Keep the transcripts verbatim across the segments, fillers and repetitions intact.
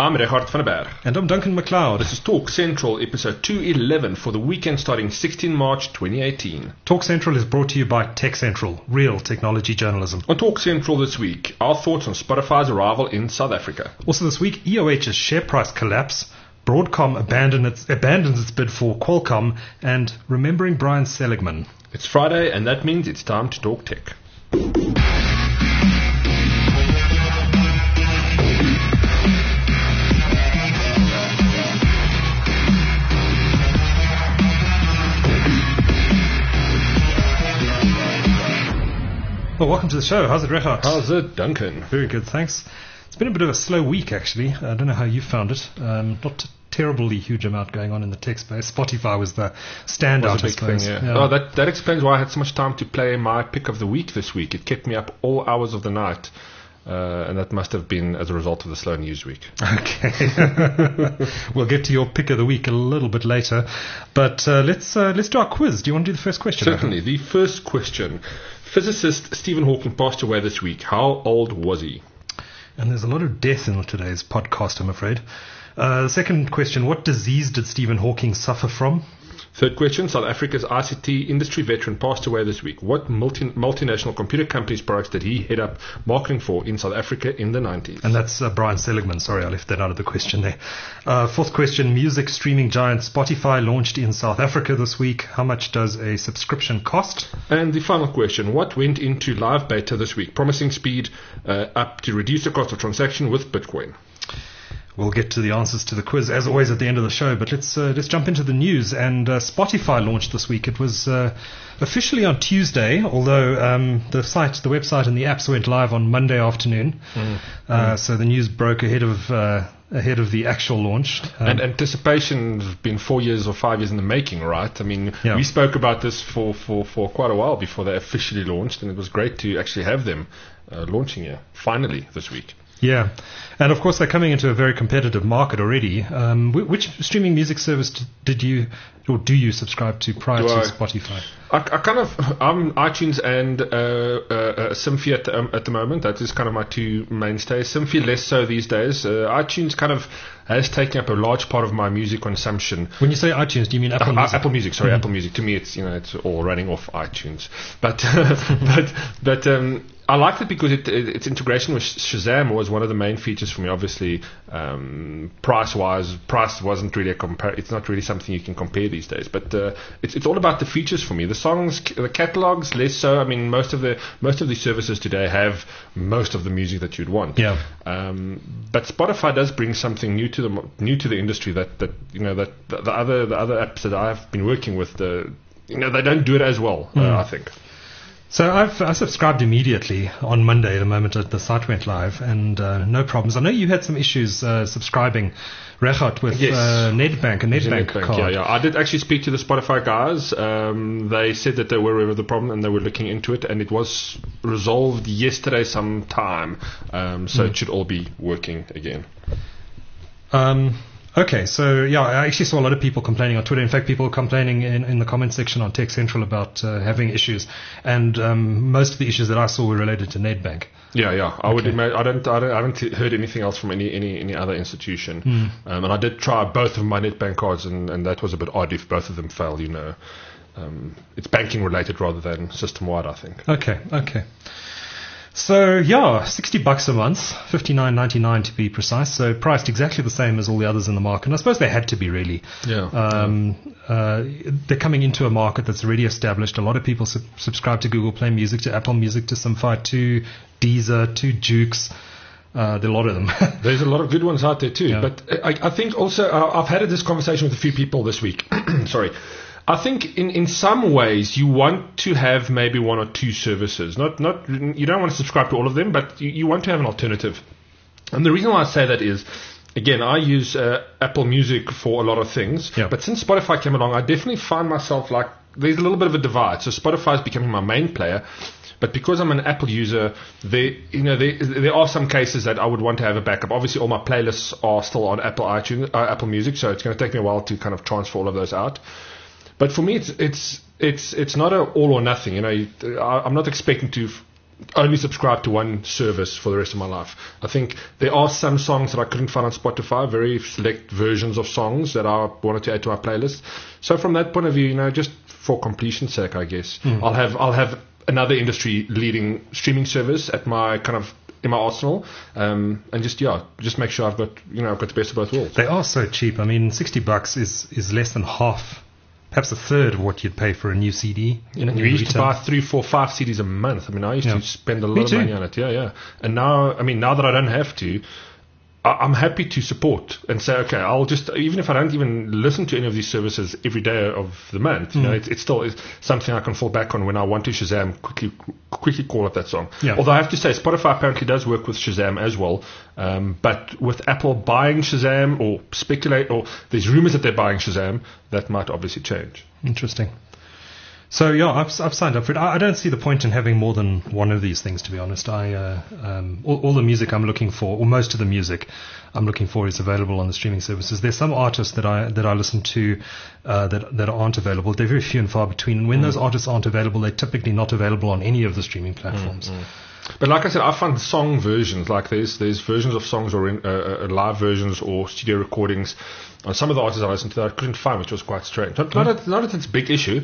I'm Richard van der Berg. And I'm Duncan McLeod. This is Talk Central, episode two eleven for the weekend starting sixteenth of March twenty eighteen. Talk Central is brought to you by Tech Central, real technology journalism. On Talk Central this week, our thoughts on Spotify's arrival in South Africa. Also this week, E O H's share price collapse, Broadcom abandon its, abandons its bid for Qualcomm, and remembering Brian Seligman. It's Friday, and that means it's time to talk tech. Well, welcome to the show. How's it, Richard? How's it, Duncan? Very good, thanks. It's been a bit of a slow week, actually. I don't know how you found it. Um, not a terribly huge amount going on in the tech space. Spotify was the standout, was a big I suppose. Thing, yeah. Yeah. Oh, that, that explains why I had so much time to play my pick of the week this week. It kept me up all hours of the night. Uh, and that must have been as a result of the slow news week. Okay. We'll get to your pick of the week a little bit later. But uh, let's uh, let's do our quiz. Do you want to do the first question? Certainly. The first question. Physicist Stephen Hawking passed away this week. How old was he? And there's a lot of death in today's podcast, I'm afraid. Uh, the second question. What disease did Stephen Hawking suffer from? Third question, South Africa's I C T industry veteran passed away this week. What multi- multinational computer company's products did he head up marketing for in South Africa in the nineties? And that's uh, Brian Seligman. Sorry, I left that out of the question there. Uh, fourth question, music streaming giant Spotify launched in South Africa this week. How much does a subscription cost? And the final question, what went into live beta this week? Promising speed uh, up to reduce the cost of transaction with Bitcoin. We'll get to the answers to the quiz, as always, at the end of the show. But let's uh, let's jump into the news. And uh, Spotify launched this week. It was uh, officially on Tuesday, although um, the site, the website and the apps went live on Monday afternoon. Mm. Uh, mm. So the news broke ahead of uh, ahead of the actual launch. Um, and anticipation's been four years or five years in the making, right? I mean, yeah. we spoke about this for, for, for quite a while before they officially launched, and it was great to actually have them uh, launching here, finally, this week. Yeah, and of course they're coming into a very competitive market already. Um, which streaming music service did you or do you subscribe to prior do to I, Spotify? I, I kind of I'm iTunes and uh, uh, uh, Symphy at the, um, at the moment. That is kind of my two mainstays. Symphy less so these days. Uh, iTunes kind of has taken up a large part of my music consumption. When you say iTunes, do you mean Apple uh, Music? Apple Music, sorry, mm-hmm. Apple Music. To me, it's you know it's all running off iTunes, but but but. Um, I liked it because it, it, its integration with Shazam was one of the main features for me. Obviously, um, price-wise, price wasn't really a compar- It's not really something you can compare these days. But uh, it's it's all about the features for me. The songs, the catalogs, less so. I mean, most of the most of these services today have most of the music that you'd want. Yeah. Um, but Spotify does bring something new to the new to the industry that, that you know that the, the other the other apps that I've been working with, the you know they don't do it as well. Mm. Uh, I think. So I've I subscribed immediately on Monday, the moment that the site went live, and uh, no problems. I know you had some issues uh, subscribing, Regardt, with yes. uh, Nedbank, a Nedbank, Nedbank card. Yeah, yeah. I did actually speak to the Spotify guys. Um, they said that they were aware of the problem and they were looking into it, and it was resolved yesterday sometime. Um, so mm. it should all be working again. Um. Okay, so yeah, I actually saw a lot of people complaining on Twitter. In fact, people complaining in, in the comment section on Tech Central about uh, having issues, and um, most of the issues that I saw were related to Nedbank. Yeah, yeah. I okay. would imagine. I don't. I don't. I haven't heard anything else from any any, any other institution. Mm. Um, and I did try both of my Nedbank cards, and, and that was a bit odd if both of them fail. You know, um, it's banking related rather than system wide, I think. Okay. Okay. So yeah, sixty bucks a month, fifty-nine ninety-nine to be precise. So priced exactly the same as all the others in the market. And I suppose they had to be really. Yeah. Um, uh, they're coming into a market that's already established. A lot of people sub- subscribe to Google Play Music, to Apple Music, to Simfy, to Deezer, to Jukes. Uh, there are a lot of them. There's a lot of good ones out there too. Yeah. But I, I think also uh, I've had this conversation with a few people this week. Sorry. I think in, in some ways you want to have maybe one or two services. Not not you don't want to subscribe to all of them, but you, you want to have an alternative. And the reason why I say that is, again, I use uh, Apple Music for a lot of things. Yeah. But since Spotify came along, I definitely find myself like there's a little bit of a divide. So Spotify is becoming my main player. But because I'm an Apple user, there, you know, there, there are some cases that I would want to have a backup. Obviously, all my playlists are still on Apple iTunes, uh, Apple Music, so it's going to take me a while to kind of transfer all of those out. But for me, it's it's it's it's not a all or nothing. You know, I, I'm not expecting to only subscribe to one service for the rest of my life. I think there are some songs that I couldn't find on Spotify, very select versions of songs that I wanted to add to my playlist. So from that point of view, you know, just for completion's sake, I guess, mm. I'll have I'll have another industry leading streaming service at my kind of in my arsenal, um, and just yeah, just make sure I've got you know I've got the best of both worlds. They are so cheap. I mean, sixty bucks is is less than half, perhaps a third of what you'd pay for a new C D. You know, you used to buy three, four, five C Ds a month. I mean, I used yeah. to spend a lot of money on it. Yeah, yeah. And now, I mean, now that I don't have to, I'm happy to support and say, okay, I'll just, even if I don't even listen to any of these services every day of the month, you mm. know, it, it still is something I can fall back on when I want to Shazam, quickly quickly call up that song. Yeah. Although I have to say, Spotify apparently does work with Shazam as well, um, but with Apple buying Shazam or speculate, or there's rumors that they're buying Shazam, that might obviously change. Interesting. So yeah, I've, I've signed up for it. I, I don't see the point in having more than one of these things, to be honest. I uh, um, all, all the music I'm looking for, or most of the music I'm looking for, is available on the streaming services. There's some artists that I that I listen to uh, that that aren't available. They're very few and far between. And when mm. those artists aren't available, they're typically not available on any of the streaming platforms. Mm, mm. But like I said, I find song versions, like there's there's versions of songs or in, uh, uh, live versions or studio recordings on some of the artists I listened to that I couldn't find, which was quite strange. Not, not, that, not that it's a big issue,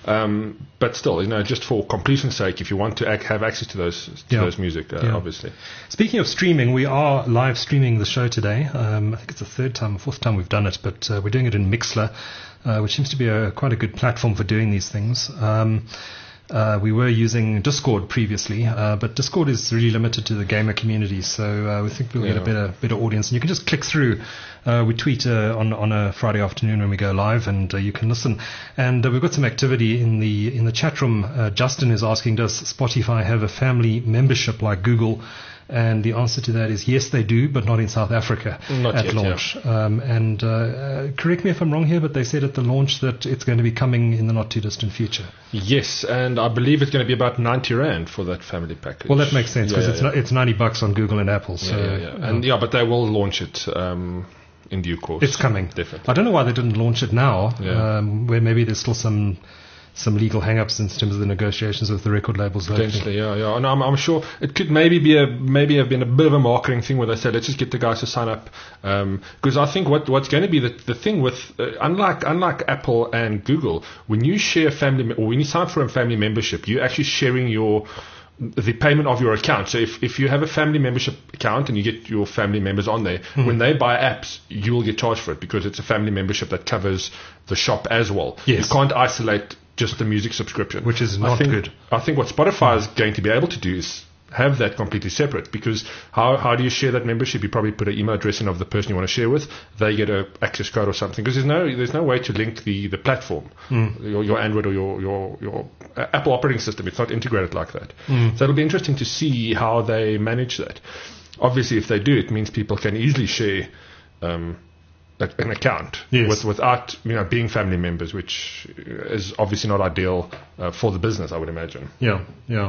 um, but still, you know, just for completion's sake, if you want to ac- have access to those to yeah. those music, uh, yeah. obviously. Speaking of streaming, we are live streaming the show today. Um, I think it's the third time, fourth time we've done it, but uh, we're doing it in Mixlr, uh, which seems to be a, quite a good platform for doing these things. Um, Uh, we were using Discord previously, uh, but Discord is really limited to the gamer community, so uh, we think we'll yeah. get a better better audience. And you can just click through. Uh, we tweet uh, on on a Friday afternoon when we go live, and uh, you can listen. And uh, we've got some activity in the in the chat room. Uh, Justin is asking, does Spotify have a family membership like Google? And the answer to that is yes, they do, but not in South Africa not at yet, launch. Yeah. Um, and uh, uh, correct me if I'm wrong here, but they said at the launch that it's going to be coming in the not too distant future. Yes, and I believe it's going to be about ninety rand for that family package. Well, that makes sense because yeah, yeah, it's yeah. it's ninety bucks on Google and Apple. So yeah, yeah, yeah. and uh, yeah, but they will launch it um, in due course. It's coming, definitely. I don't know why they didn't launch it now, yeah. um, where maybe there's still some. some legal hang-ups in terms of the negotiations with the record labels. Potentially, yeah, yeah. And I'm, I'm sure it could maybe be a maybe have been a bit of a marketing thing where they said, let's just get the guys to sign up. Because um, I think what what's going to be the the thing with uh, unlike unlike Apple and Google, when you share family or when you sign up for a family membership, you're actually sharing your the payment of your account. So if, if you have a family membership account and you get your family members on there, mm-hmm. when they buy apps, you will get charged for it because it's a family membership that covers the shop as well. Yes. You can't isolate just the music subscription, which is not I think, good. I think what Spotify is going to be able to do is have that completely separate, because how how do you share that membership? You probably put an email address in of the person you want to share with. They get a access code or something, because there's no there's no way to link the, the platform, mm. your, your Android or your your your Apple operating system. It's not integrated like that. Mm. So it'll be interesting to see how they manage that. Obviously, if they do, it means people can easily share um, an account yes. with, without you know being family members, which is obviously not ideal uh, for the business, I would imagine. Yeah, yeah.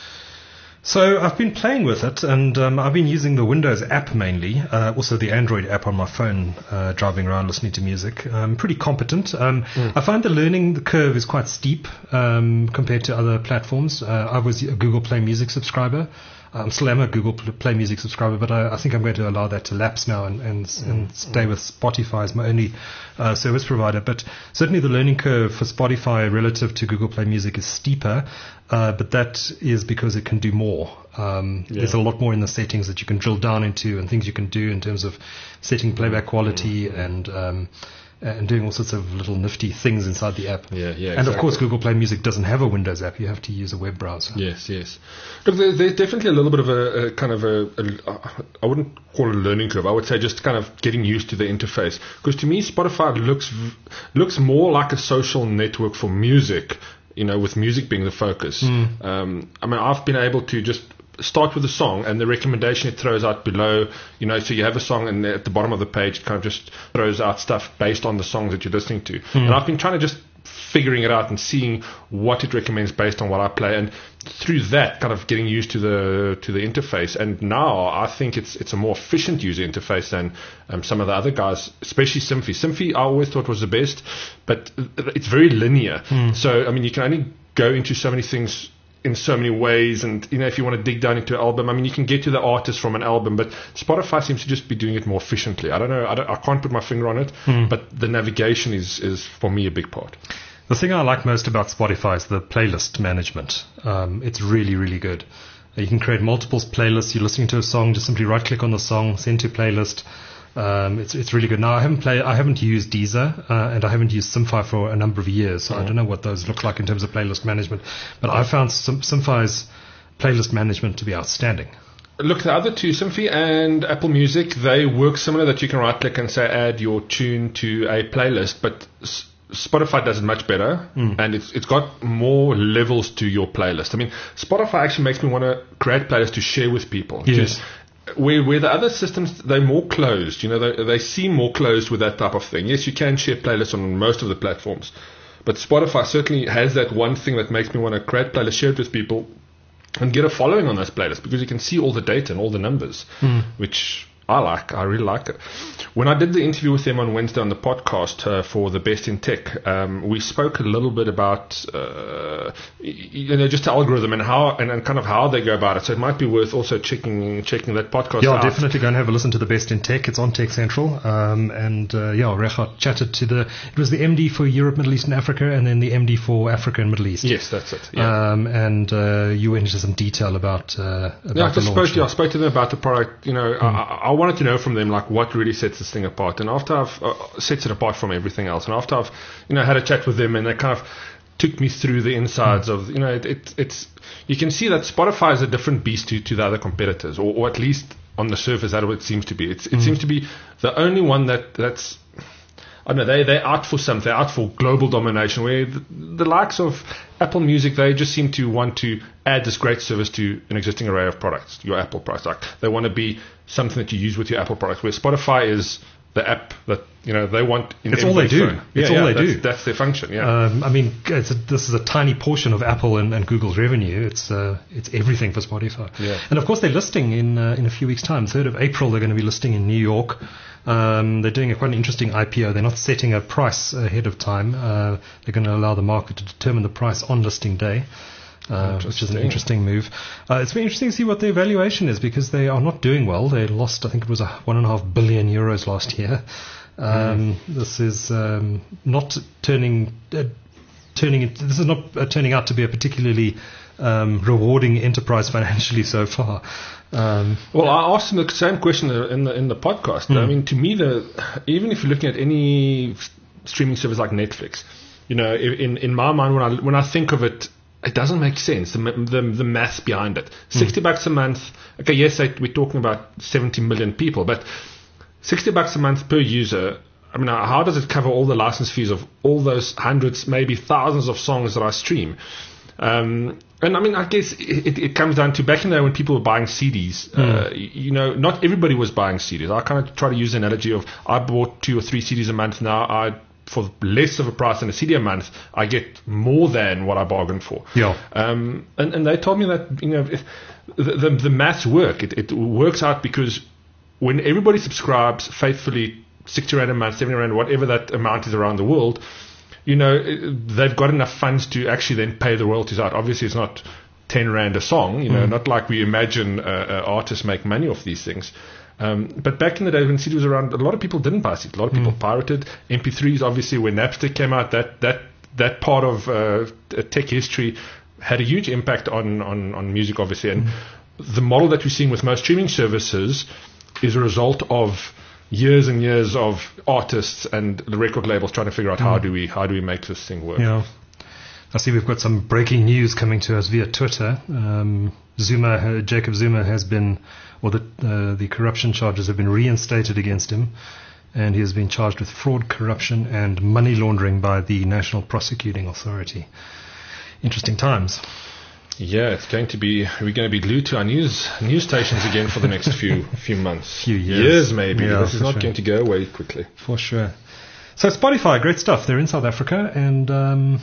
So I've been playing with it, and um, I've been using the Windows app mainly, uh, also the Android app on my phone, uh, driving around listening to music. Um, pretty competent. Um, mm. I find the learning the curve is quite steep um, compared to other platforms. Uh, I was a Google Play Music subscriber. I'm still am a Google Play Music subscriber, but I, I think I'm going to allow that to lapse now and, and, mm. and stay with Spotify as my only uh, service provider. But certainly the learning curve for Spotify relative to Google Play Music is steeper, uh, but that is because it can do more. Um, yeah. There's a lot more in the settings that you can drill down into and things you can do in terms of setting playback quality mm. and um, and doing all sorts of little nifty things inside the app. Yeah, yeah. And exactly. of course, Google Play Music doesn't have a Windows app. You have to use a web browser. Yes, yes. Look, there, there's definitely a little bit of a, a kind of a, a, I wouldn't call it a learning curve. I would say just kind of getting used to the interface. Because to me, Spotify looks looks more like a social network for music, you know, with music being the focus. Mm. Um, I mean, I've been able to just start with a song, and the recommendation it throws out below, you know, so you have a song, and at the bottom of the page it kind of just throws out stuff based on the songs that you're listening to. Mm. And I've been trying to just figuring it out and seeing what it recommends based on what I play, and through that kind of getting used to the to the interface. And now I think it's it's a more efficient user interface than um, some of the other guys, especially Symphy. Symphy I always thought was the best, but it's very linear. Mm. So I mean, you can only go into so many things in so many ways, and you know, if you want to dig down into an album, I mean, you can get to the artist from an album, but Spotify seems to just be doing it more efficiently. I don't know, I, don't, I can't put my finger on it, mm. but the navigation is, is for me a big part. The thing I like most about Spotify is the playlist management. Um, it's really, really good. You can create multiple playlists. You're listening to a song, just simply right click on the song, send to playlist. Um, it's it's really good. Now I haven't played, I haven't used Deezer, uh, and I haven't used Simfy for a number of years, so mm. I don't know what those look like in terms of playlist management. But I found Sim, Simfy's playlist management to be outstanding. Look, the other two, Simfy and Apple Music, they work similar. That you can right click and say add your tune to a playlist, but Spotify does it much better, mm. and it's it's got more levels to your playlist. I mean, Spotify actually makes me want to create playlists to share with people. Yes. Where where the other systems, they're more closed. You know, they they seem more closed with that type of thing. Yes, you can share playlists on most of the platforms, but Spotify certainly has that one thing that makes me want to create playlists, share it with people, and get a following on those playlists, because you can see all the data and all the numbers, mm. which I like. I really like it. When I did the interview with them on Wednesday on the podcast uh, for the Best in Tech, um, we spoke a little bit about uh, you know, just the algorithm and how and, and kind of how they go about it. So it might be worth also checking checking that podcast yeah, out. Yeah, definitely go and have a listen to the Best in Tech. It's on Tech Central. Um, and uh, yeah, Regardt chatted to the. It was the M D for Europe, Middle East, and Africa, and then the M D for Africa and Middle East. Yes, that's it. Yeah. Um, and uh, you went into some detail about. Uh, about yeah, I just the launch. spoke. Yeah, I spoke to them about the product. You know, mm. I, I wanted to know from them like what really sets this thing apart. And after I've uh, sets it apart from everything else, and after I've you know had a chat with them, and they kind of took me through the insides mm. of you know it, it, it's you can see that Spotify is a different beast to, to the other competitors, or, or at least on the surface that's what it seems to be. It's, it mm. seems to be the only one that that's I don't know, they they're out for something, they're out for global domination. Where the, the likes of Apple Music, they just seem to want to add this great service to an existing array of products, your Apple products. Like they want to be something that you use with your Apple products. Where Spotify is the app that you know they want. In it's all they do. Phone. It's yeah, all yeah, they that's, do. That's their function. Yeah. Um, I mean, it's a, this is a tiny portion of Apple and, and Google's revenue. It's uh, it's everything for Spotify. Yeah. And of course, they're listing in uh, in a few weeks' time. third of April, they're going to be listing in New York. Um, they're doing a quite an interesting I P O. They're not setting a price ahead of time. Uh, they're going to allow the market to determine the price on listing day. Uh, which is an interesting move. Uh, it's very interesting to see what their valuation is, because they are not doing well. They lost, I think it was a one and a half billion euros last year. Um, mm. This is um, not turning uh, turning. This is not uh, turning out to be a particularly um, rewarding enterprise financially so far. Um, well, I asked them the same question in the in the podcast. Mm. I mean, to me, the even if you're looking at any streaming service like Netflix, you know, in in my mind, when I when I think of it. It doesn't make sense, the the, the math behind it. sixty mm. bucks a month. Okay, yes, we're talking about seventy million people, but sixty bucks a month per user. I mean, how does it cover all the license fees of all those hundreds, maybe thousands of songs that I stream? Um, and I mean, I guess it, it comes down to back in the day when people were buying C Ds. Mm. Uh, you know, not everybody was buying C Ds. I kind of try to use the analogy of I bought two or three C Ds a month. Now I for less of a price than a C D a month, I get more than what I bargained for. Yeah. Um, and, and they told me that, you know, if the, the, the maths work. It, it works out because when everybody subscribes faithfully, sixty rand a month, seventy rand, whatever that amount is around the world, you know, they've got enough funds to actually then pay the royalties out. Obviously, it's not ten rand a song, you know, mm. not like we imagine uh, uh, artists make money off these things. Um, but back in the day when C D was around, a lot of people didn't buy C Ds. A lot of people mm. pirated. M P threes, obviously, when Napster came out, that that that part of uh, tech history had a huge impact on, on, on music, obviously. And mm. the model that we're seeing with most streaming services is a result of years and years of artists and the record labels trying to figure out mm. how do we how do we make this thing work. Yeah. I see we've got some breaking news coming to us via Twitter. Um, Zuma, uh, Jacob Zuma has been, or the uh, the corruption charges have been reinstated against him, and he has been charged with fraud, corruption, and money laundering by the National Prosecuting Authority. Interesting times. Yeah, it's going to be. We're going to be glued to our news news stations again for the next few few months, few years, years maybe. Yeah, this is not sure. going to go away quickly, for sure. So Spotify, great stuff. They're in South Africa, and. Um,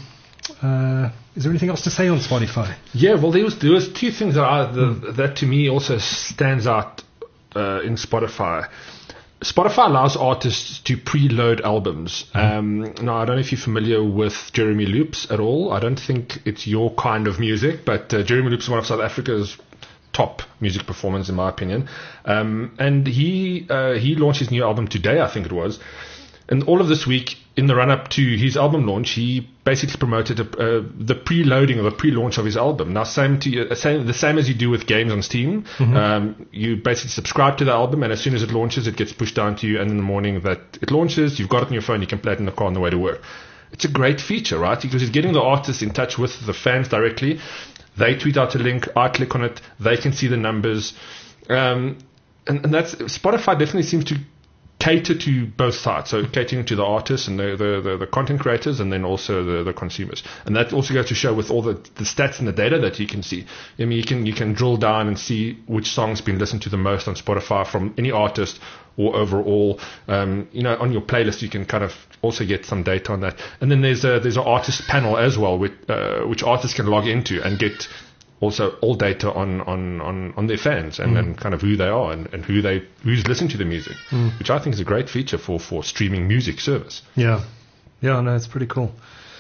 Uh, is there anything else to say on Spotify? Yeah, well, there was there was two things that are the, mm. that to me also stands out uh, in Spotify. Spotify allows artists to preload albums. Um, now, I don't know if you're familiar with Jeremy Loops at all. I don't think it's your kind of music, but uh, Jeremy Loops is one of South Africa's top music performers, in my opinion. Um, and he uh, he launched his new album today, I think it was. And all of this week, in the run-up to his album launch, he basically promoted a, uh, the preloading or the pre-launch of his album. Now, same to uh, same, the same as you do with games on Steam. Mm-hmm. Um, you basically subscribe to the album, and as soon as it launches, it gets pushed down to you. And in the morning that it launches, you've got it on your phone. You can play it in the car on the way to work. It's a great feature, right? Because it's getting the artists in touch with the fans directly. They tweet out a link. I click on it. They can see the numbers. Um, and, and that's Spotify definitely seems to cater to both sides, so catering to the artists and the, the, the, the content creators, and then also the, the consumers. And that also goes to show with all the, the stats and the data that you can see. I mean, you can you can drill down and see which song's been listened to the most on Spotify from any artist or overall. Um, you know, on your playlist, you can kind of also get some data on that. And then there's a there's an artist panel as well, with, uh, which artists can log into and get also all data on, on, on, on their fans and, mm. and kind of who they are and, and who they who's listening to the music, mm. which I think is a great feature for, for streaming music service. Yeah, yeah, no, it's pretty cool.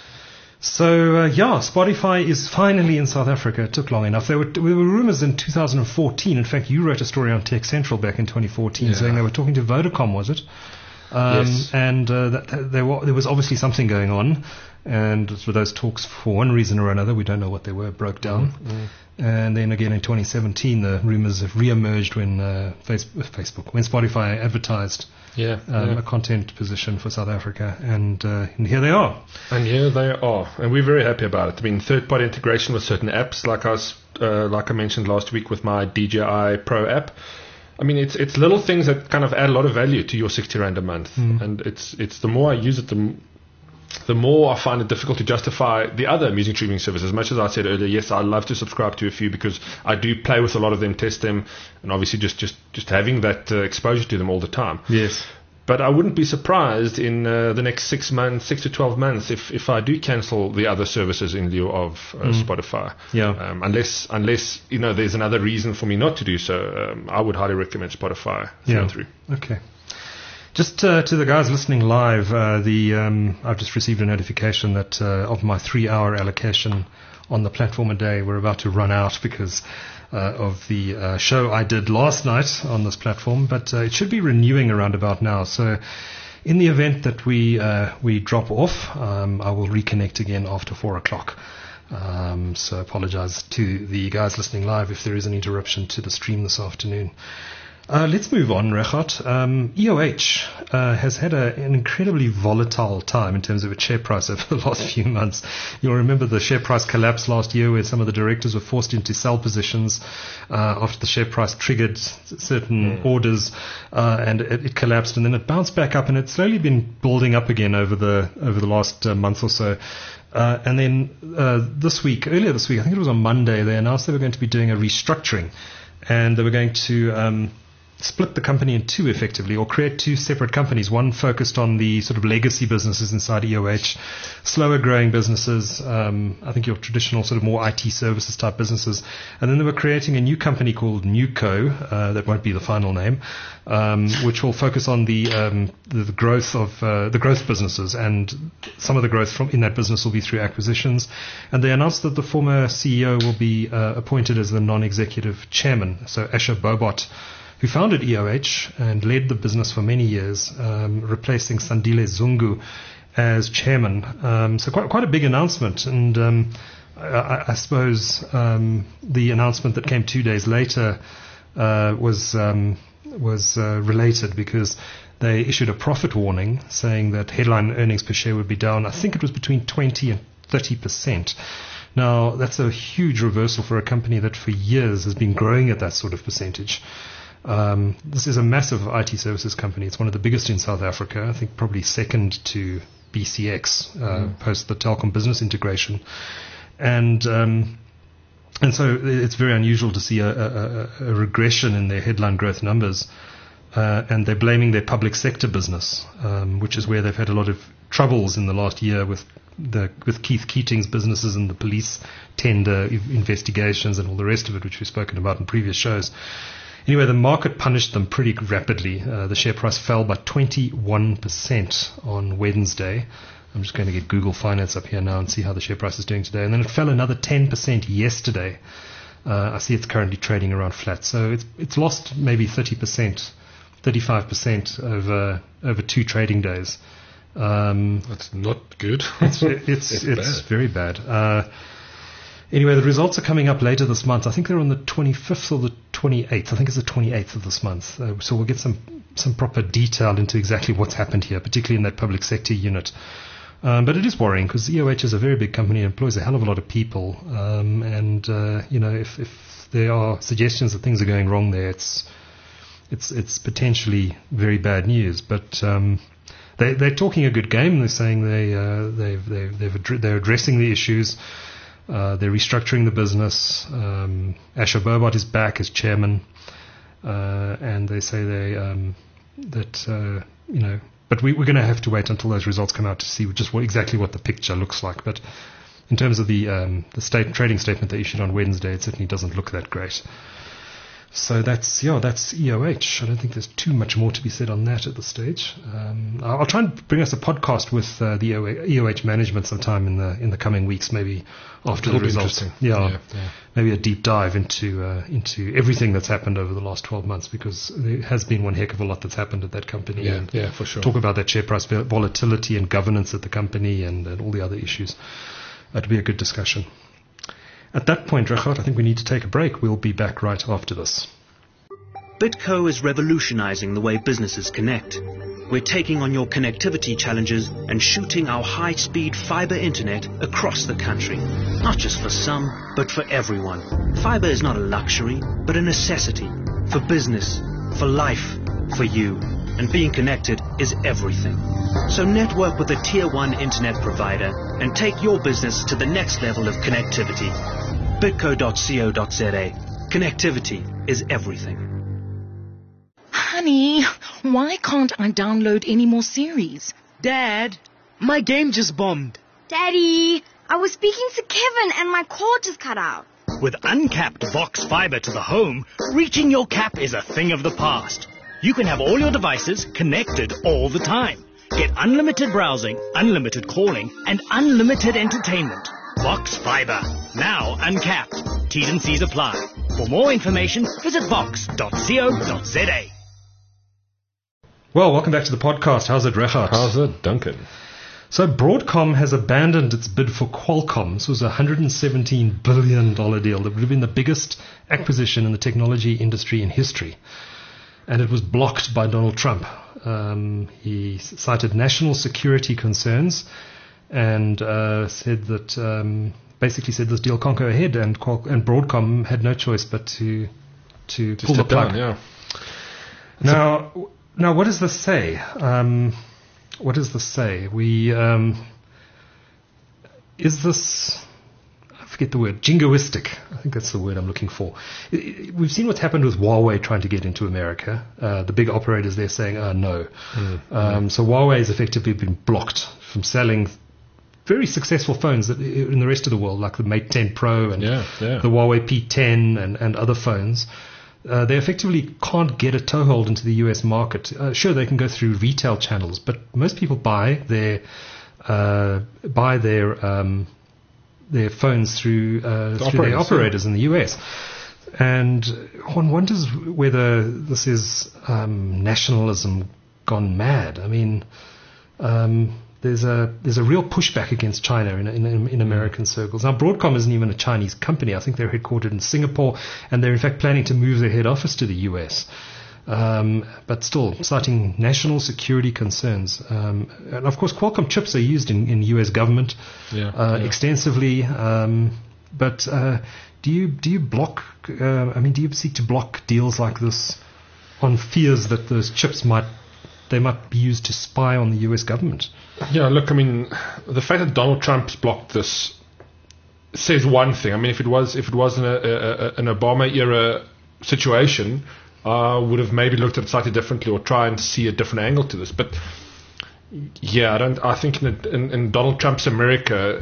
So uh, yeah, Spotify is finally in South Africa. It took long enough. There were, there were rumors in two thousand fourteen. In fact, you wrote a story on Tech Central back in twenty fourteen yeah. saying they were talking to Vodacom, was it? Um, yes. And uh, that, that there, were, there was obviously something going on. And so those talks, for one reason or another, we don't know what they were, broke down. Mm-hmm. And then again in twenty seventeen, the rumors have re-emerged when uh, Facebook, Facebook, when Spotify advertised yeah, um, yeah. a content position for South Africa. And, uh, and here they are. And here they are. And we're very happy about it. I mean, third-party integration with certain apps, like I, was, uh, like I mentioned last week with my D J I Pro app. I mean, it's it's little things that kind of add a lot of value to your sixty rand a month. Mm. And it's it's the more I use it, the the more I find it difficult to justify the other music streaming services. As much as I said earlier, yes, I love to subscribe to a few because I do play with a lot of them, test them, and obviously just, just, just having that uh, exposure to them all the time. Yes. But I wouldn't be surprised in uh, the next six months, six to twelve months, if, if I do cancel the other services in lieu of uh, mm. Spotify. Yeah. Um, unless unless you know there's another reason for me not to do so, um, I would highly recommend Spotify through yeah. and through. Okay. Just uh, to the guys listening live, uh, the um, I've just received a notification that uh, of my three-hour allocation on the platform a day, we're about to run out because uh, of the uh, show I did last night on this platform. But uh, it should be renewing around about now. So, in the event that we uh, we drop off, um, I will reconnect again after four o'clock. Um, so, apologize to the guys listening live if there is an interruption to the stream this afternoon. Uh, let's move on, Regardt. Um, E O H uh, has had a, an incredibly volatile time in terms of its share price over the last few months. You'll remember the share price collapse last year where some of the directors were forced into sell positions uh, after the share price triggered certain mm. orders uh, and it, it collapsed, and then it bounced back up, and it's slowly been building up again over the over the last uh, month or so. Uh, and then uh, this week, earlier this week, I think it was on Monday, they announced they were going to be doing a restructuring, and they were going to um, split the company in two effectively, or create two separate companies, one focused on the sort of legacy businesses inside E O H, slower growing businesses, um, I think your traditional sort of more I T services type businesses, and then they were creating a new company called Newco, uh, that won't be the final name, um, which will focus on the, um, the, the growth of uh, the growth businesses, and some of the growth from in that business will be through acquisitions. And they announced that the former C E O will be uh, appointed as the non-executive chairman, so Asher Bobot, who founded E O H and led the business for many years, um, replacing Sandile Zungu as chairman. Um, so quite quite a big announcement, and um, I, I suppose um, the announcement that came two days later uh, was um, was uh, related because they issued a profit warning saying that headline earnings per share would be down. I think it was between twenty and thirty percent. Now that's a huge reversal for a company that for years has been growing at that sort of percentage. Um, this is a massive I T services company. It's one of the biggest in South Africa. I think probably second to B C X uh, mm. post the Telkom business integration, and um, and so it's very unusual to see a, a, a regression in their headline growth numbers. Uh, and they're blaming their public sector business, um, which is where they've had a lot of troubles in the last year with the with Keith Keating's businesses and the police tender investigations and all the rest of it, which we've spoken about in previous shows. Anyway, the market punished them pretty rapidly. Uh, the share price fell by twenty-one percent on Wednesday. I'm just going to get Google Finance up here now and see how the share price is doing today. And then it fell another ten percent yesterday. Uh, I see it's currently trading around flat. So it's it's lost maybe thirty percent, thirty-five percent over over two trading days. Um, That's not good. it's it's it's, it's very bad. Uh, anyway, the results are coming up later this month. I think they're on the twenty-fifth or the twenty-eighth. I think it's the twenty-eighth of this month. Uh, so we'll get some some proper detail into exactly what's happened here, particularly in that public sector unit. Um, but it is worrying because E O H is a very big company and employs a hell of a lot of people. Um, and, uh, you know, if, if there are suggestions that things are going wrong there, it's it's it's potentially very bad news. But um, they, they're talking a good game. They're saying they, uh, they've, they've, they've ad- they're addressing the issues. Uh, they're restructuring the business. Um, Asher Bobart is back as chairman. Uh, and they say they um, that, uh, you know, But we, we're going to have to wait until those results come out to see just what, exactly what the picture looks like. But in terms of the um, the state trading statement they issued on Wednesday, it certainly doesn't look that great. So that's yeah, that's E O H. I don't think there's too much more to be said on that at this stage. Um, I'll try and bring us a podcast with uh, the E O H management sometime in the in the coming weeks, maybe after That'll the results. Yeah, yeah, yeah, maybe a deep dive into uh, into everything that's happened over the last twelve months, because there has been one heck of a lot that's happened at that company. Yeah, and yeah, for sure. Talk about that share price volatility and governance at the company and, and all the other issues. That'd be a good discussion. At that point, Regardt, I think we need to take a break. We'll be back right after this. Bitco is revolutionizing the way businesses connect. We're taking on your connectivity challenges and shooting our high-speed fiber internet across the country. Not just for some, but for everyone. Fiber is not a luxury, but a necessity. For business, for life, for you. And being connected is everything. So network with a tier one internet provider and take your business to the next level of connectivity. bitco dot co dot za. Connectivity is everything. Honey, why can't I download any more series? Dad, my game just bombed. Daddy, I was speaking to Kevin and my cord just cut out. With uncapped Vox Fiber to the home, reaching your cap is a thing of the past. You can have all your devices connected all the time. Get unlimited browsing, unlimited calling, and unlimited entertainment. Vox Fiber. Now uncapped. T's and C's apply. For more information, visit vox dot co dot za. Well, welcome back to the podcast. How's it, Regardt? How's it, Duncan? So Broadcom has abandoned its bid for Qualcomm. This was a one hundred seventeen billion dollars deal that would have been the biggest acquisition in the technology industry in history. And it was blocked by Donald Trump. Um, he cited national security concerns and uh, said that, um, basically said this deal can't go ahead, and Qual- and Broadcom had no choice but to to, To pull the step plug. down, yeah. Now, now, what does this say? Um, what does this say? We um, is this? I forget the word. Jingoistic. I think that's the word I'm looking for. I- I- We've seen what's happened with Huawei trying to get into America. Uh, the big operators there saying, "Oh no." Mm, Um, so Huawei has effectively been blocked from selling very successful phones that, in the rest of the world, like the Mate ten Pro and Yeah, yeah. the Huawei P ten and, and other phones. Uh, they effectively can't get a toehold into the U S market. Uh, sure, they can go through retail channels, but most people buy their uh, buy their um, their phones through, uh, The through their operators, operators in the U S. And one wonders whether this is um, nationalism gone mad. I mean, um, there's a there's a real pushback against China in, in in American circles. Now, Broadcom isn't even a Chinese company. I think they're headquartered in Singapore, and they're in fact planning to move their head office to the U S. Um, but still, citing national security concerns. Um, and of course, Qualcomm chips are used in, in U S government Yeah, uh, yeah. extensively. Um, but uh, do you do you block? Uh, I mean, do you seek to block deals like this on fears that those chips might they might be used to spy on the U S government? Yeah, look, I mean, the fact that Donald Trump's blocked this says one thing. I mean, if it was if it was an, a, a, an Obama era situation, I uh, would have maybe looked at it slightly differently or try and see a different angle to this. But yeah, I don't. I think in, in, in Donald Trump's America,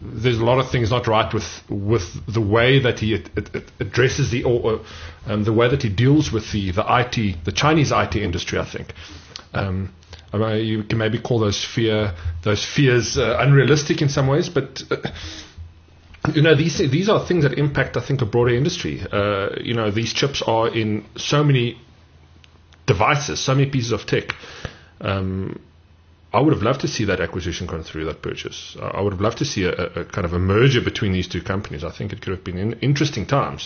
there's a lot of things not right with with the way that he it, it addresses the or um, the way that he deals with the the I T the Chinese I T industry. I think um, I mean, you can maybe call those fear those fears uh, unrealistic in some ways, but. Uh, You know, these these are things that impact, I think, a broader industry. Uh, you know, these chips are in so many devices, so many pieces of tech. Um, I would have loved to see that acquisition gone through, that purchase. I would have loved to see a, a kind of a merger between these two companies. I think it could have been in interesting times.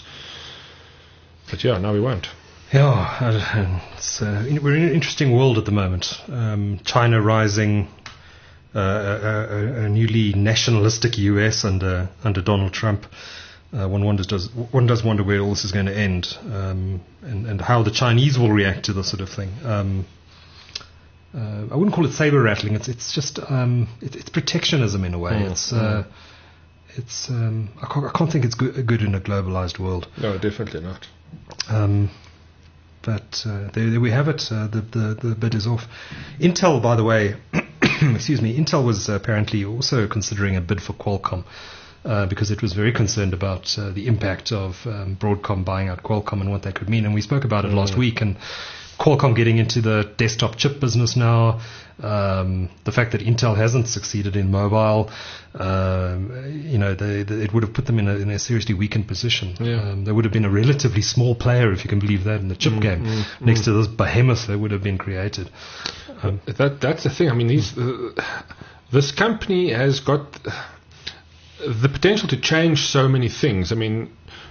But yeah, no, we won't. Yeah, it's, uh, we're in an interesting world at the moment. Um, China rising. Uh, a, a newly nationalistic U S under under Donald Trump. Uh, one wonders does one does wonder where all this is going to end, um, and and how the Chinese will react to this sort of thing. Um, uh, I wouldn't call it saber rattling. It's it's just um, it, it's protectionism in a way. Mm, it's uh, mm. it's um, I can't, I can't think it's good, good in a globalized world. No, definitely not. Um, but uh, there, there we have it. Uh, the, the the bid is off. Intel, by the way. Excuse me, Intel was apparently also considering a bid for Qualcomm uh, because it was very concerned about uh, the impact of um, Broadcom buying out Qualcomm and what that could mean. And we spoke about it mm. last week. And Qualcomm getting into the desktop chip business now, um, the fact that Intel hasn't succeeded in mobile, um, you know, they, they, it would have put them in a, in a seriously weakened position. Yeah. Um, they would have been a relatively small player, if you can believe that, in the chip mm, game. Mm, Next mm. to this behemoth that would have been created. Um, that that's the thing. I mean, these uh, this company has got the potential to change so many things. I mean,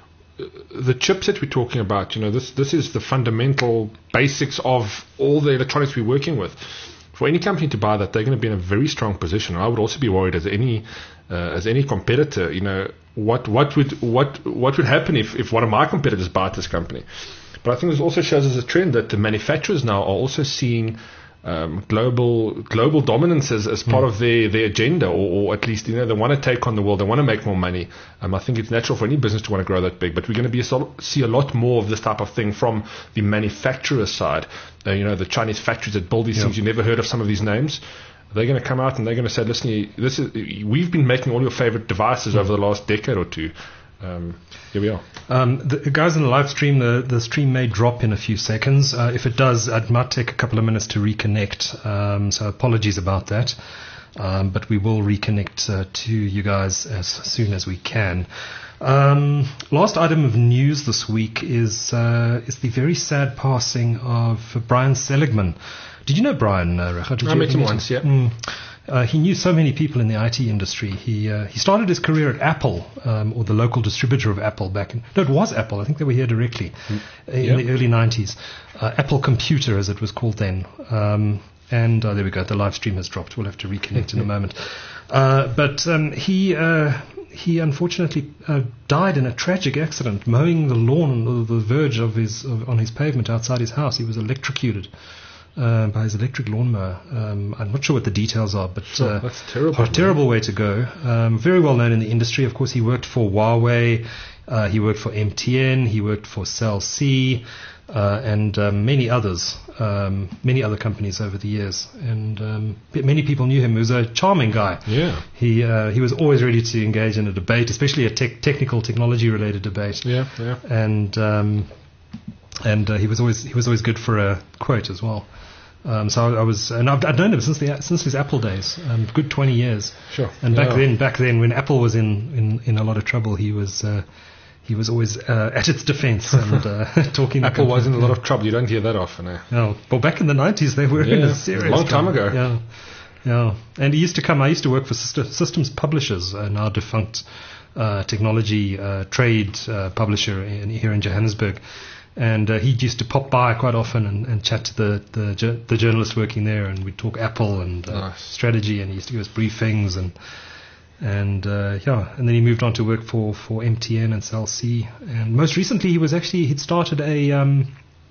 the chips that we're talking about, you know, this this is the fundamental basics of all the electronics we're working with. For any company to buy that, they're going to be in a very strong position. I would also be worried as any uh, as any competitor. You know, what what would what what would happen if, if one of my competitors bought this company? But I think this also shows us a trend that the manufacturers now are also seeing Um, global global dominance as, as part mm. of their, their agenda, or, or at least, you know, they want to take on the world, they want to make more money. Um, I think it's natural for any business to want to grow that big, but we're going to be a, see a lot more of this type of thing from the manufacturer side. Uh, you know, the Chinese factories that build these yeah. things, you never heard of some of these names. They're going to come out and they're going to say, listen, this is, we've been making all your favorite devices mm. over the last decade or two. Um, here we are. Um, the guys in the live stream, the, the stream may drop in a few seconds. Uh, if it does, it might take a couple of minutes to reconnect. Um, so apologies about that. Um, but we will reconnect uh, to you guys as soon as we can. Um, last item of news this week is uh, is the very sad passing of Brian Seligman. Did you know Brian, uh, Recha? Did I you met him once, yeah. Mm. Uh, he knew so many people in the I T industry. He uh, he started his career at Apple, um, or the local distributor of Apple back in... No, it was Apple. I think they were here directly mm. in yep. the early nineties. Uh, Apple Computer, as it was called then. Um, and uh, there we go. The live stream has dropped. We'll have to reconnect in a moment. Uh, but um, he... Uh, He unfortunately uh, died in a tragic accident mowing the lawn on the verge of his of, on his pavement outside his house. He was electrocuted uh, by his electric lawnmower. Um, I'm not sure what the details are, but sure, uh, that's terrible. A terrible way to go. Um, very well known in the industry. Of course, he worked for Huawei. Uh, he worked for M T N. He worked for Cell C. Uh, and um, many others, um, many other companies over the years, and um, many people knew him. He was a charming guy. Yeah, he uh, he was always ready to engage in a debate, especially a tech technical, technology-related debate. Yeah, yeah. And um, and uh, he was always he was always good for a quote as well. Um, so I, I was, and I've, I've known him since the since his Apple days, um, good twenty years. Sure. And back yeah. then, back then, when Apple was in, in, in a lot of trouble, he was. Uh, He was always uh, at its defense and uh, talking. Apple was in a lot of trouble. You don't hear that often. Eh? No. Well, back in the nineties, they were yeah, in a serious a long trouble. time ago. Yeah, yeah. And he used to come. I used to work for Systems Publishers, a now defunct uh, technology uh, trade uh, publisher in, here in Johannesburg. And uh, he used to pop by quite often and, and chat to the the, the journalists working there, and we'd talk Apple and uh, nice. strategy. And he used to give us briefings and. And uh, yeah, and then he moved on to work for, for M T N and Cell C. And most recently, he was actually he'd started a um,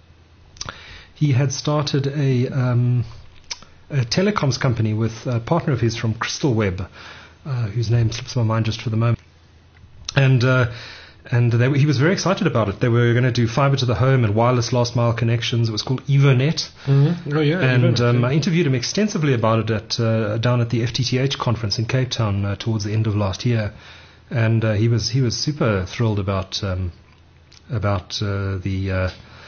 he had started a, um, a telecoms company with a partner of his from Crystal Web, uh, whose name slips my mind just for the moment. And uh, And they, he was very excited about it. They were going to do fiber to the home and wireless last mile connections. It was called EvoNet. Mm-hmm. Oh yeah, and EvoNet, um, yeah. I interviewed him extensively about it at uh, down at the F T T H conference in Cape Town uh, towards the end of last year. And uh, he was he was super thrilled about um, about uh, the uh,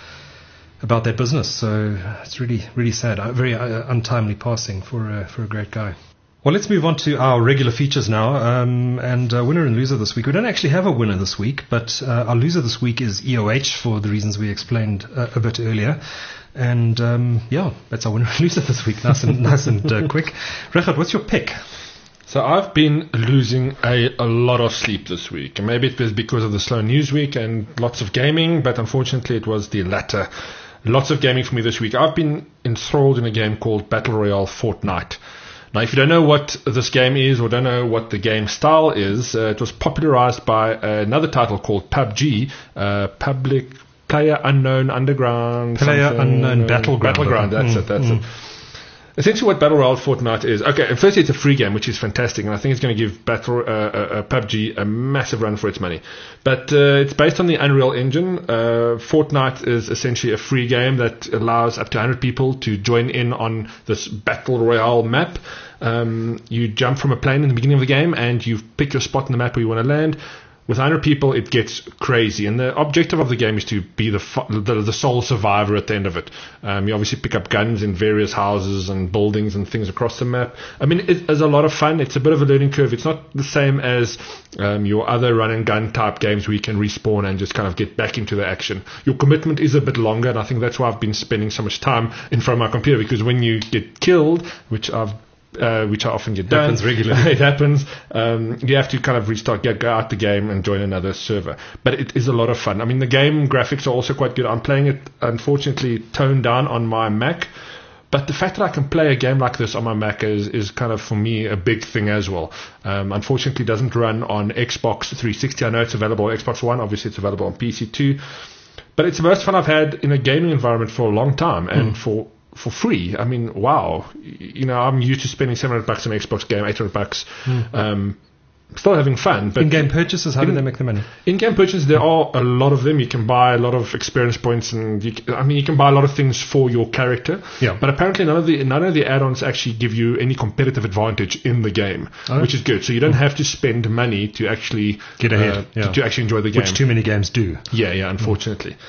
about that business. So it's really really sad, uh, very uh, untimely passing for uh, for a great guy. Well, let's move on to our regular features now. Um, and uh, winner and loser this week. We don't actually have a winner this week, but uh, our loser this week is E O H for the reasons we explained uh, a bit earlier. And um, yeah, that's our winner and loser this week. Nice and nice and uh, quick. Regardt, what's your pick? So I've been losing a, a lot of sleep this week. And maybe it was because of the slow news week and lots of gaming, but unfortunately it was the latter. Lots of gaming for me this week. I've been enthralled in a game called Battle Royale Fortnite. Now, if you don't know what this game is or don't know what the game style is, uh, it was popularized by another title called P U B G, uh, Public Player Unknown Underground. Player Unknown uh, Battleground. Battleground, that's mm, it, that's mm. it. Essentially what Battle Royale Fortnite is, okay, firstly it's a free game, which is fantastic, and I think it's going to give Battle uh, uh, P U B G a massive run for its money. But uh, it's based on the Unreal Engine. Uh, Fortnite is essentially a free game that allows up to one hundred people to join in on this Battle Royale map. Um, you jump from a plane in the beginning of the game, and you pick your spot in the map where you want to land. With one hundred people, it gets crazy, and the objective of the game is to be the the, the sole survivor at the end of it. Um, you obviously pick up guns in various houses and buildings and things across the map. I mean, it is a lot of fun. It's a bit of a learning curve. It's not the same as um, your other run and gun type games where you can respawn and just kind of get back into the action. Your commitment is a bit longer, and I think that's why I've been spending so much time in front of my computer, because when you get killed, which I've Uh, which I often get done. Happens regularly. It happens. Um, you have to kind of restart, get, go out the game and join another server. But it is a lot of fun. I mean, the game graphics are also quite good. I'm playing it, unfortunately, toned down on my Mac. But the fact that I can play a game like this on my Mac is, is kind of, for me, a big thing as well. Um, unfortunately, it doesn't run on Xbox three sixty. I know it's available on Xbox One. Obviously, it's available on P C too. But it's the most fun I've had in a gaming environment for a long time. And mm. for for free. I mean, wow. You know, I'm used to spending seven hundred bucks on an Xbox game, eight hundred bucks. Mm. Um, still having fun. But in-game purchases, how in, do they make the money? In-game purchases, there are a lot of them. You can buy a lot of experience points, and you can, I mean, you can buy a lot of things for your character. Yeah. But apparently, none of the none of the add-ons actually give you any competitive advantage in the game, oh. which is good. So you don't have to spend money to actually get ahead, uh, yeah. to, to actually enjoy the game, which too many games do. Yeah, yeah. Unfortunately. Mm.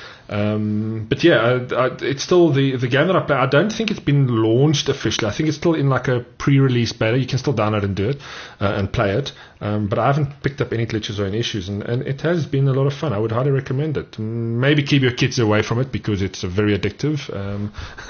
Um, but yeah, I, I, it's still the, the game that I play. I don't think it's been launched officially. I think it's still in like a pre-release beta. You can still download and do it uh, and play it. Um, but I haven't picked up any glitches or any issues, and, and it has been a lot of fun. I would highly recommend it. Maybe keep your kids away from it because it's uh, very addictive. Um,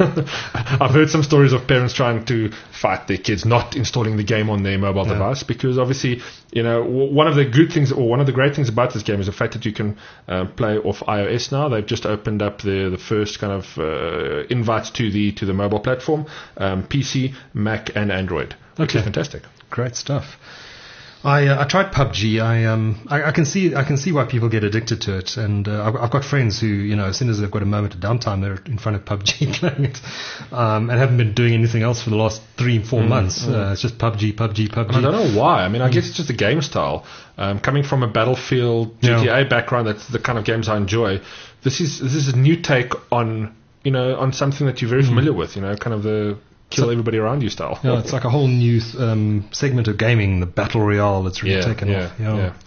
I've heard some stories of parents trying to fight their kids not installing the game on their mobile yeah. device, because obviously, you know, w- one of the good things or one of the great things about this game is the fact that you can uh, play off iOS now. They've just opened up the the first kind of uh, invites to the to the mobile platform, um, P C, Mac, and Android. Which okay, is fantastic. Great stuff. I uh, I tried P U B G. I um I, I can see I can see why people get addicted to it, and uh, I've, I've got friends who, you know, as soon as they've got a moment of downtime, they're in front of P U B G playing it, um, and haven't been doing anything else for the last three four mm, months. Mm. Uh, it's just P U B G, P U B G, P U B G. And I don't know why. I mean, I mm. guess it's just the game style. Um, coming from a Battlefield, G T A yeah. background, that's the kind of games I enjoy. This is this is a new take on, you know, on something that you're very mm. familiar with. You know, kind of the kill so, everybody around you style. Yeah, it's like a whole new um, segment of gaming, the Battle Royale that's really yeah, taken yeah, off. Yeah. yeah.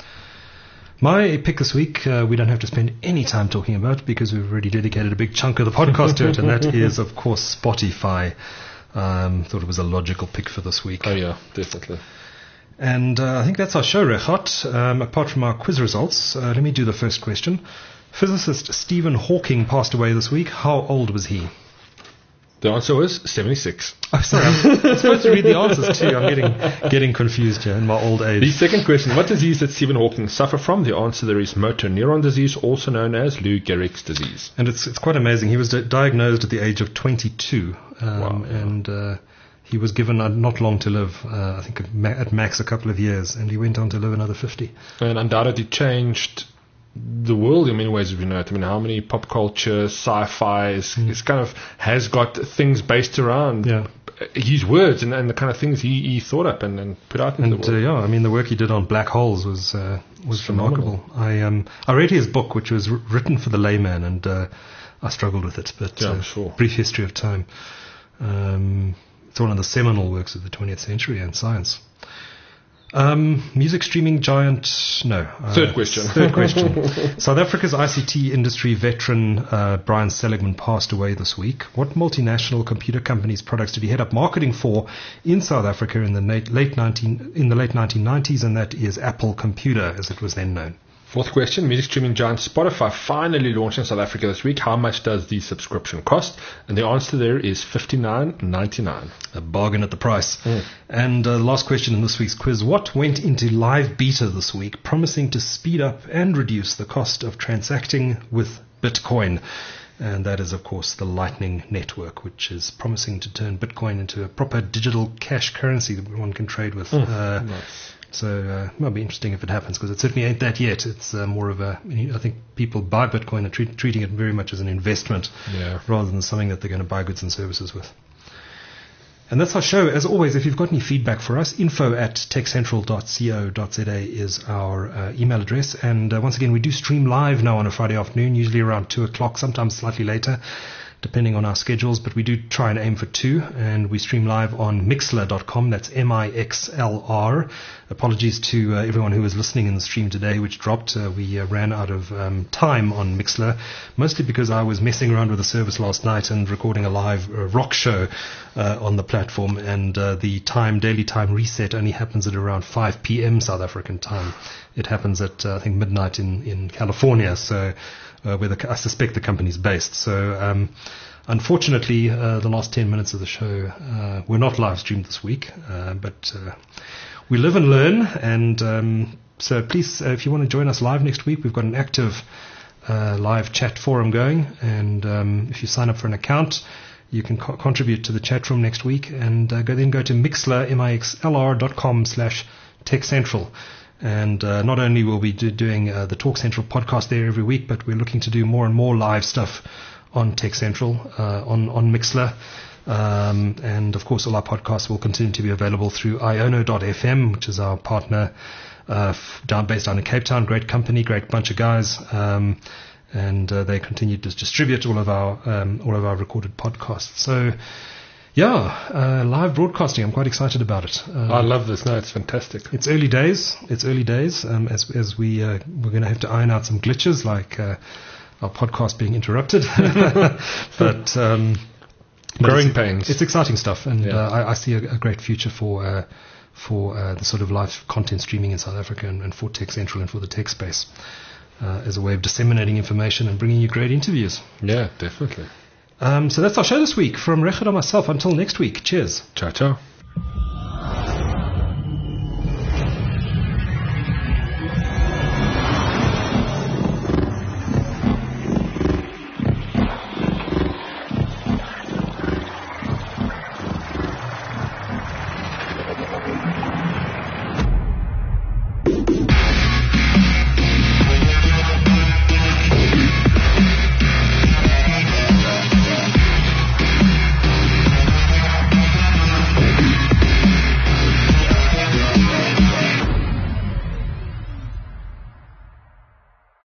My pick this week, uh, we don't have to spend any time talking about because we've already dedicated a big chunk of the podcast to it, and that is, of course, Spotify. Um, thought it was a logical pick for this week. Oh, yeah, definitely. And uh, I think that's our show, Regardt. Um, apart from our quiz results, uh, let me do the first question. Physicist Stephen Hawking passed away this week. How old was he? The answer was seventy-six. Oh, sorry. I'm supposed to read the answers too. I'm getting getting confused here in my old age. The second question, what disease did Stephen Hawking suffer from? The answer there is motor neuron disease, also known as Lou Gehrig's disease. And it's it's quite amazing. He was di- diagnosed at the age of twenty-two. Um, wow. And uh, he was given uh, not long to live, uh, I think at, ma- at max a couple of years, and he went on to live another fifty. And undoubtedly changed the world in many ways, as we know it. I mean, how many pop culture, sci-fi is, mm. is kind of has got things based around yeah. his words and, and the kind of things he, he thought up and, and put out into And the uh, world. yeah, I mean the work he did on black holes was uh, was It's phenomenal. remarkable. I um I read his book, which was r- written for the layman, and uh, I struggled with it. But Yeah, uh, I'm sure. Brief History of Time. Um, it's one of the seminal works of the twentieth century and science. Um, music streaming giant, no. Uh, Third question. Third question. South Africa's I C T industry veteran uh, Brian Seligman passed away this week. What multinational computer company's products did he head up marketing for in South Africa in the late, late nineteen in the late nineteen nineties? And that is Apple Computer, as it was then known. Fourth question, music streaming giant Spotify finally launched in South Africa this week. How much does the subscription cost? And the answer there is fifty-nine ninety-nine. A bargain at the price. And uh, last question in this week's quiz. What went into live beta this week, promising to speed up and reduce the cost of transacting with Bitcoin? And that is, of course, the Lightning Network, which is promising to turn Bitcoin into a proper digital cash currency that one can trade with. uh, nice. So uh, it might be interesting if it happens, because it certainly ain't that yet. It's uh, more of a, I think people buy Bitcoin and treat, treating it very much as an investment Yeah. rather than something that they're going to buy goods and services with. And that's our show. As always, if you've got any feedback for us, info at techcentral dot co dot za is our uh, email address. And uh, once again, we do stream live now on a Friday afternoon, usually around two o'clock, sometimes slightly later, depending on our schedules. But we do try and aim for two. And we stream live on mixlr dot com. That's M I X L R. Apologies to uh, everyone who was listening in the stream today, which dropped. Uh, we uh, ran out of um, time on Mixlr, mostly because I was messing around with the service last night and recording a live uh, rock show uh, on the platform. And uh, the time, daily time reset only happens at around five p.m. South African time. It happens at, uh, I think, midnight in, in California, so uh, where the, I suspect the company's based. So um, unfortunately, uh, the last ten minutes of the show uh, were not live streamed this week, uh, but uh, we live and learn. And um, so please, uh, if you want to join us live next week, we've got an active uh, live chat forum going. And um, if you sign up for an account, you can co- contribute to the chat room next week. And uh, go, then go to Mixlr, M I X L R dot com slash TechCentral. And uh, not only will we be doing uh, the Talk Central podcast there every week, but we're looking to do more and more live stuff on Tech Central, uh, on, on Mixlr. Um, and of course, all our podcasts will continue to be available through iono dot f m, which is our partner uh, f- down based down in Cape Town. Great company, great bunch of guys, um, and uh, they continue to distribute all of our um, all of our recorded podcasts. So, yeah, uh, live broadcasting. I'm quite excited about it. Uh, I love this. No, it's fantastic. it's early days. It's early days. Um, as as we uh, we're going to have to iron out some glitches, like uh, our podcast being interrupted, but. Um, But Growing it's, pains. It's exciting stuff, and Yeah. uh, I, I see a, a great future for uh, for uh, the sort of live content streaming in South Africa, and, and for Tech Central and for the tech space uh, as a way of disseminating information and bringing you great interviews. Yeah, definitely. Um, so that's our show this week. From Rechad and myself, until next week. Cheers. Ciao, ciao.